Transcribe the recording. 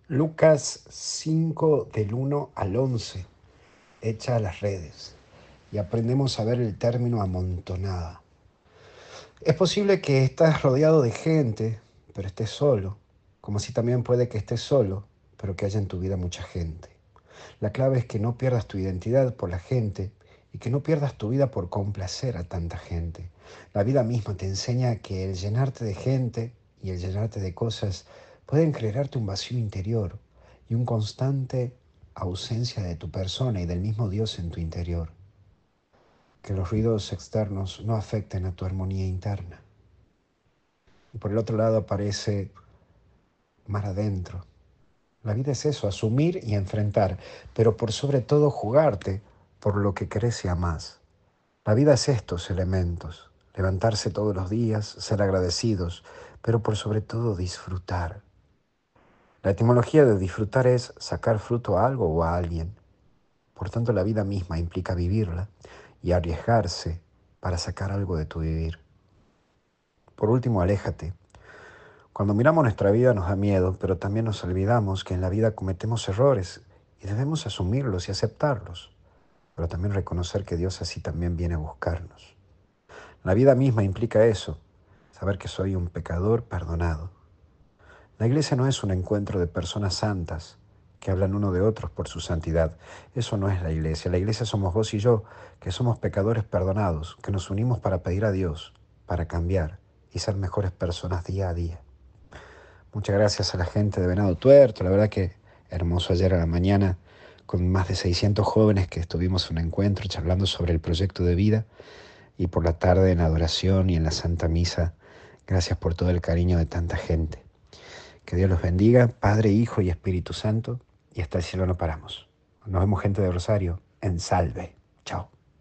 Lucas 5 del 1 al 11, echa a las redes y aprendemos a ver el término amontonada. Es posible que estés rodeado de gente, pero estés solo, como así también puede que estés solo, pero que haya en tu vida mucha gente. La clave es que no pierdas tu identidad por la gente y que no pierdas tu vida por complacer a tanta gente. La vida misma te enseña que el llenarte de gente y el llenarte de cosas pueden crearte un vacío interior y una constante ausencia de tu persona y del mismo Dios en tu interior. Que los ruidos externos no afecten a tu armonía interna. Y por el otro lado aparece mar adentro. La vida es eso, asumir y enfrentar, pero por sobre todo jugarte por lo que querés y amás. La vida es estos elementos, levantarse todos los días, ser agradecidos, pero por sobre todo disfrutar. La etimología de disfrutar es sacar fruto a algo o a alguien. Por tanto, la vida misma implica vivirla y arriesgarse para sacar algo de tu vivir. Por último, aléjate. Cuando miramos nuestra vida nos da miedo, pero también nos olvidamos que en la vida cometemos errores y debemos asumirlos y aceptarlos, pero también reconocer que Dios así también viene a buscarnos. La vida misma implica eso, saber que soy un pecador perdonado. La iglesia no es un encuentro de personas santas que hablan uno de otros por su santidad. Eso no es la iglesia. La iglesia somos vos y yo, que somos pecadores perdonados, que nos unimos para pedir a Dios, para cambiar y ser mejores personas día a día. Muchas gracias a la gente de Venado Tuerto. La verdad que hermoso ayer a la mañana con más de 600 jóvenes que estuvimos en un encuentro charlando sobre el proyecto de vida y por la tarde en la adoración y en la Santa Misa. Gracias por todo el cariño de tanta gente. Que Dios los bendiga, Padre, Hijo y Espíritu Santo, y hasta el cielo no paramos. Nos vemos gente de Rosario en Salve. Chao.